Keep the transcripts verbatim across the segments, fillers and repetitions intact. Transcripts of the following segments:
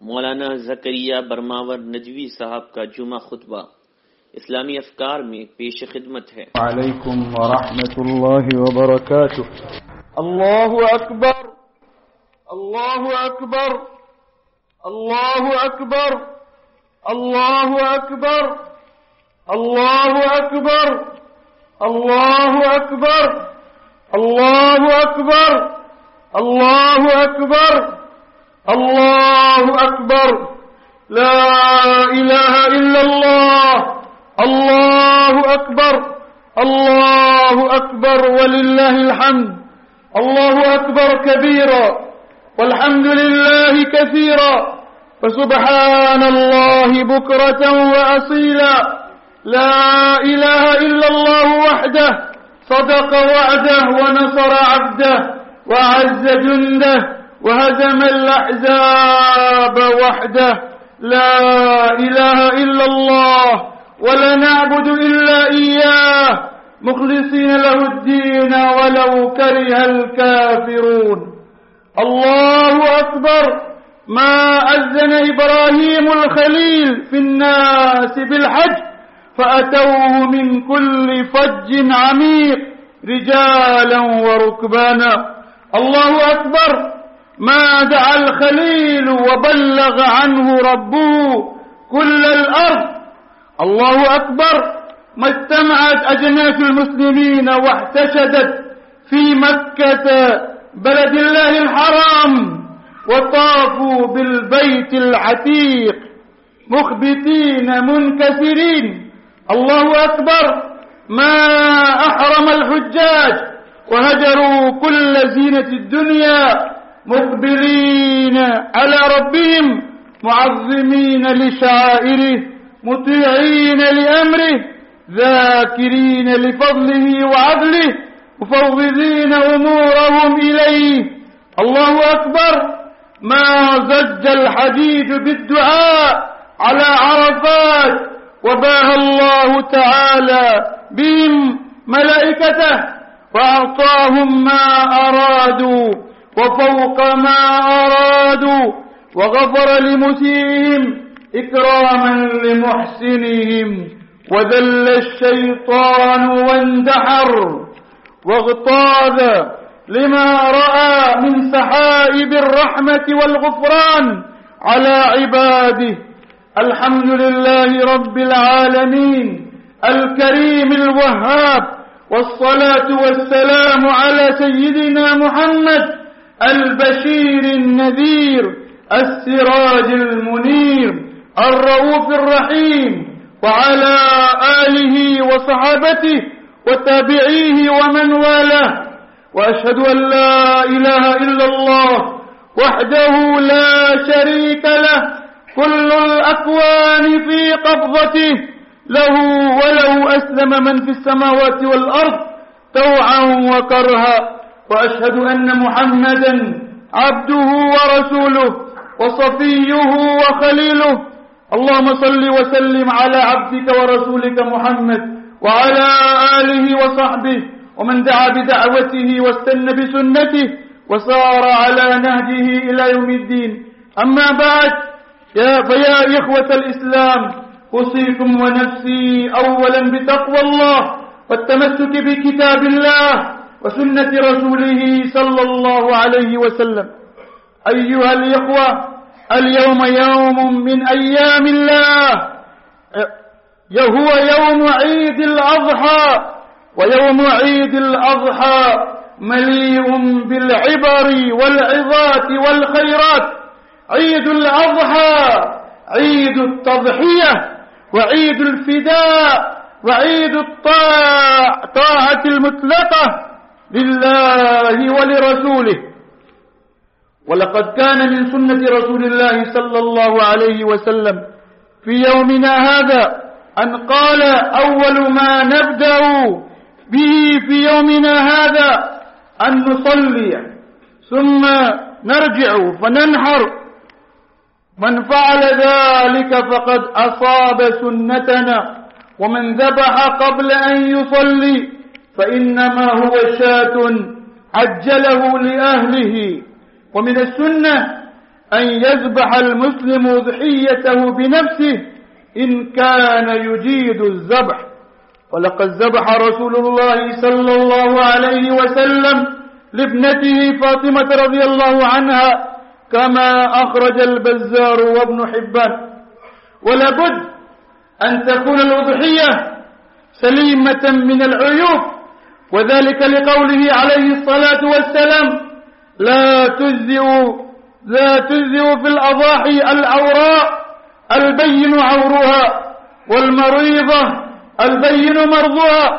मौलाना ज़करिया बरमावर नजवी साहब का जुमा खुतबा इस्लामी अफकार में पेश खिदमत है। अलैकुम व रहमतुल्लाहि व बरकातुह। अल्लाहु अकबर, अल्लाहु अकबर, अल्लाहु अकबर, अल्लाहु अकबर, अल्लाहु अकबर, अल्लाहु अकबर, अल्लाहु अकबर, अल्लाहु अकबर, अल्लाहु अकबर। ला इलाहा इल्लल्लाह, अल्लाहु अकबर, अल्लाहु अकबर वलिल्लाहिल हम्द। अल्लाहु अकबर कबीरा वल्हम्दुलिल्लाहि कसीरा फसुब्हानल्लाहि बुक्रतन व असीला। ला इलाहा इल्लल्लाहु वहदह सदक़ वअदह व नसर अब्दह व अज़्ज़ जुंदह وهزم الأحزاب وحده। لا إله إلا الله ولا نعبد إلا إياه مخلصين له الدين ولو كره الكافرون. الله أكبر. ما أذن إبراهيم الخليل في الناس بالحج فأتوه من كل فج عميق رجالا وركبانا. الله أكبر. ما دعا الخليل وبلغ عنه ربه كل الأرض. الله أكبر. ما اجتمعت أجناس المسلمين واحتشدت في مكة بلد الله الحرام وطافوا بالبيت العتيق مخبتين منكسرين. الله أكبر. ما أحرم الحجاج وهجروا كل زينة الدنيا مقبلين على ربهم معظمين لشعائره مطيعين لأمره ذاكرين لفضله وعدله مفوضين أمورهم إليه. الله أكبر. ما زج الحديد بالدعاء على عرفات وباهى الله تعالى بهم ملائكته وأعطاهم ما أرادوا وفوق ما أرادوا وغفر لمسيئهم إكراما لمحسنهم. وذل الشيطان واندحر واغتاظ لما رأى من سحائب الرحمة والغفران على عباده. الحمد لله رب العالمين الكريم الوهاب، والصلاة والسلام على سيدنا محمد البشير النذير السراج المنير الرؤوف الرحيم، وعلى آله وصحابته وتابعيه ومن والاه. وأشهد أن لا إله إلا الله وحده لا شريك له كل الأكوان في قبضته له وله أسلم من في السماوات والأرض طوعا وكرها. وأشهد أن محمدا عبده ورسوله وصفيه وخليله. اللهم صل وسلم على عبدك ورسولك محمد وعلى آله وصحبه ومن دعا بدعوته واستنى بسنته وسار على نهجه إلى يوم الدين. أما بعد، يا فيا إخوة الإسلام، أوصيكم ونفسي أولا بتقوى الله والتمسك بكتاب الله وسنة رسوله صلى الله عليه وسلم. أيها الإخوة، اليوم يوم من أيام الله، هو يوم عيد الأضحى، ويوم عيد الأضحى مليء بالعبر والعظات والخيرات. عيد الأضحى عيد التضحية وعيد الفداء وعيد الطاعة المطلقة لله ولرسوله. ولقد كان من سنة رسول الله صلى الله عليه وسلم في يومنا هذا أن قال: أول ما نبدأ به في يومنا هذا أن نصلي ثم نرجع فننحر. من فعل ذلك فقد أصاب سنتنا، ومن ذبح قبل أن يصلي فإنما هو شاة عجله لأهله. ومن السنة أن يذبح المسلم ضحيته بنفسه إن كان يجيد الذبح. ولقد ذبح رسول الله صلى الله عليه وسلم لابنته فاطمة رضي الله عنها كما أخرج البزار وابن حبان. ولابد أن تكون الأضحية سليمة من العيوب، وذلك لقوله عليه الصلاة والسلام: لا تجزئ لا تجزئ في الأضاحي العوراء البين عورها، والمريضة البين مرضها،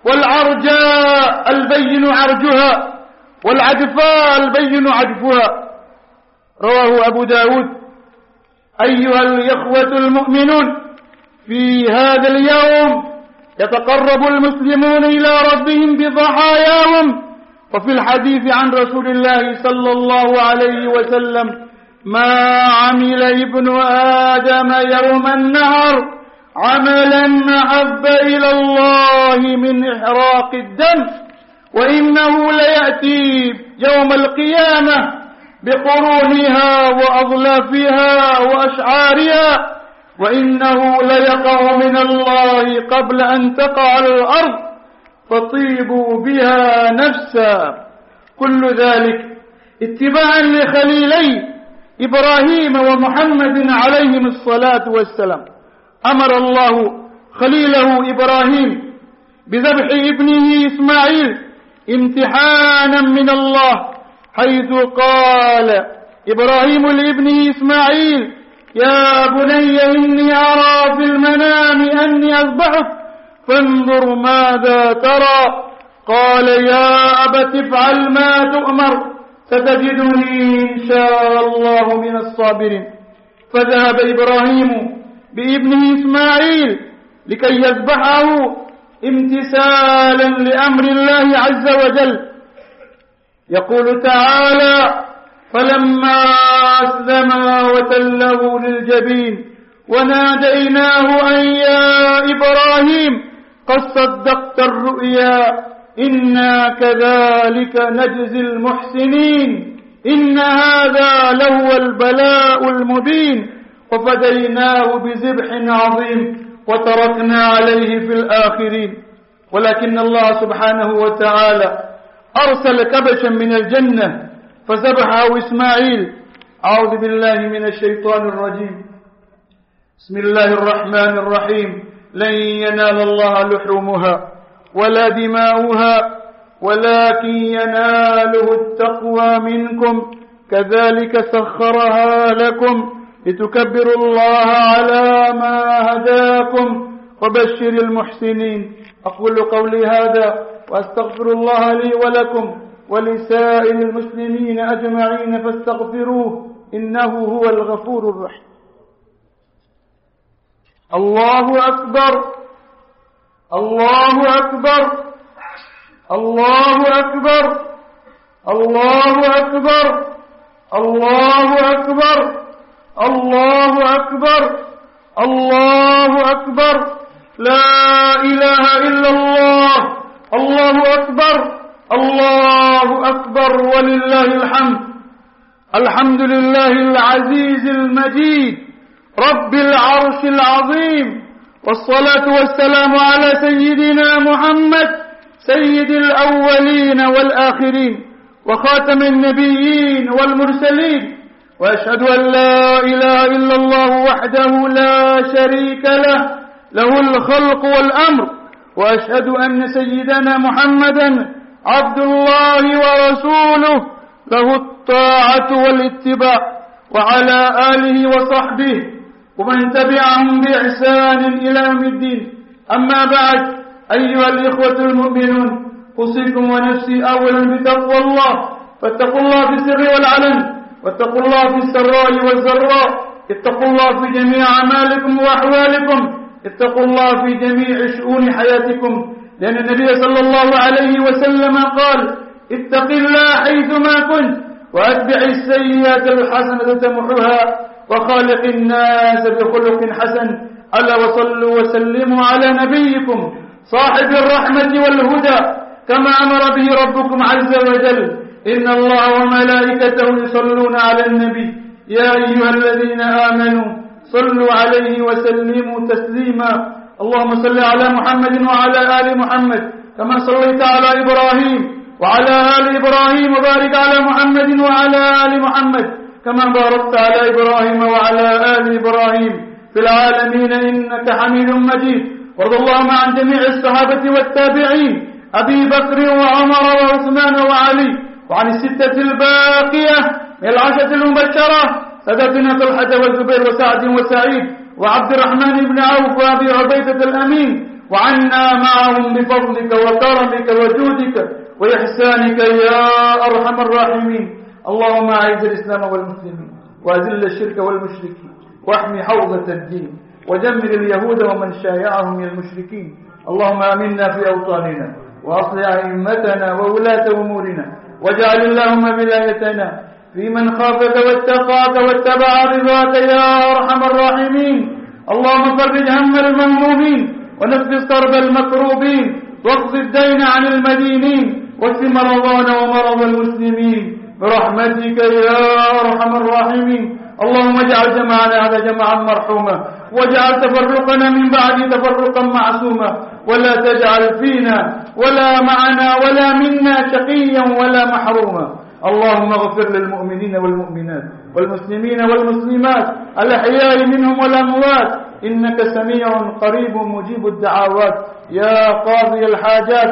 والعرجاء البين عرجها، والعجفاء البين عجفها. رواه أبو داود. أيها الإخوة المؤمنون، في هذا اليوم يتقرب المسلمون إلى ربهم بضحاياهم. وفي الحديث عن رسول الله صلى الله عليه وسلم: ما عمل ابن آدم يوم النهر عملا أحب إلى الله من إحراق الدم، وإنه ليأتي يوم القيامة بقرونها وأظلافها وأشعارها، وإنه ليقع من الله قبل أن تقع على الأرض فطيبوا بها نفسا. كل ذلك اتباعا لخليلي إبراهيم ومحمد عليهم الصلاة والسلام. أمر الله خليله إبراهيم بذبح ابنه إسماعيل امتحانا من الله، حيث قال إبراهيم لابنه إسماعيل: يا بني إني أرى في المنام أني أذبحك فانظر ماذا ترى. قال: يا أبت افعل ما تؤمر ستجدني إن شاء الله من الصابرين. فذهب إبراهيم بابنه إسماعيل لكي يذبحه امتثالا لأمر الله عز وجل. يقول تعالى: فلما أسلما وتله للجبين وناديناه أن يا إبراهيم قد صدقت الرؤيا إنا كذلك نجزي المحسنين إن هذا لهو البلاء المبين وفديناه بذبح عظيم وتركنا عليه في الآخرين. ولكن الله سبحانه وتعالى أرسل كبشا من الجنة فذبحه إسماعيل. أعوذ بالله من الشيطان الرجيم. بسم الله الرحمن الرحيم. لن ينال الله لحومها ولا دماؤها ولكن يناله التقوى منكم كذلك سخرها لكم لتكبروا الله على ما هداكم وبشر المحسنين. أقول قولي هذا وأستغفر الله لي ولكم ولسائر المسلمين أجمعين فاستغفروه إنه هو الغفور الرحيم. الله أكبر الله أكبر الله أكبر الله أكبر الله أكبر الله أكبر الله أكبر لا إله إلا الله. الله أكبر الله أكبر ولله الحمد. الحمد لله العزيز المجيد رب العرش العظيم، والصلاة والسلام على سيدنا محمد سيد الأولين والآخرين وخاتم النبيين والمرسلين. وأشهد أن لا إله إلا الله وحده لا شريك له له الخلق والأمر، وأشهد أن سيدنا محمدا عبد الله ورسوله له الطاعة والاتباع، وعلى آله وصحبه ومن تبعهم بإحسان إلى يوم الدين. أما بعد، أيها الإخوة المؤمنون، أوصيكم ونفسي أولا بتقوى الله، فاتقوا الله في السر والعلن، واتقوا الله في السراء والضراء، اتقوا الله في جميع أعمالكم وأحوالكم، اتقوا الله في جميع شؤون حياتكم، لأن النبي صلى الله عليه وسلم قال: اتق الله حيثما كنت وأتبع السيئات الحسنة تمحها وخالق الناس بخلق حسن. ألا وصلوا وسلموا على نبيكم صاحب الرحمة والهدى كما أمر به ربكم عز وجل: إن الله وملائكته يصلون على النبي يا أيها الذين آمنوا صلوا عليه وسلموا تسليما. اللهم صل على محمد وعلى آل محمد كما صليت على إبراهيم وعلى آل إبراهيم، وبارك على محمد وعلى آل محمد كما باركت على إبراهيم وعلى آل إبراهيم في العالمين إنك حميد مجيد. وارض اللهم عن جميع الصحابة والتابعين أبي بكر وعمر وعثمان وعلي، وعن الستة الباقية من العشرة المبشرة سادتنا طلحة والزبير وسعد وسعيد وعبد الرحمن بن عوف وأبي عبيدة الأمين، وعنا معهم بفضلك وكرمك وجودك وإحسانك يا أرحم الراحمين. اللهم أعز الإسلام والمسلمين وأذل الشرك والمشركين واحمي حوزة الدين ودمر اليهود ومن شايعهم من المشركين. اللهم آمنا في أوطاننا وأصلح أئمتنا وولاة أمورنا، واجعل اللهم ولايتنا في من خافك واتقاك واتبع رضاك يا أرحم الراحمين. اللهم فرج هم المهمومين ونفس كرب المكروبين واقض الدين عن المدينين واشف مرضانا ومرضى المسلمين برحمتك يا أرحم الراحمين. اللهم اجعل جمعنا هذا جمعا مرحوما، واجعل تفرقنا من بعد تفرقا معصوما، ولا تجعل فينا ولا معنا ولا منا شقيا ولا محروما. اللهم اغفر للمؤمنين والمؤمنات والمسلمين والمسلمات الأحياء منهم والأموات، إنك سميع قريب مجيب الدعوات يا قاضي الحاجات.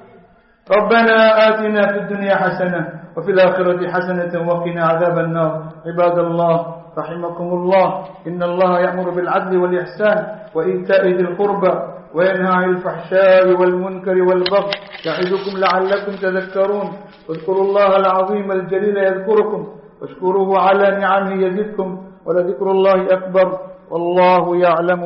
ربنا آتنا في الدنيا حسنة وفي الآخرة حسنة وقنا عذاب النار. عباد الله رحمكم الله، إن الله يأمر بالعدل والإحسان وإيتاء ذي القربى وينهى عن الفحشاء والمنكر والبغي يعظكم لعلكم تذكرون. واذكروا الله العظيم الجليل يذكركم واشكروه على نعمه يزدكم ولذكر الله أكبر والله يعلم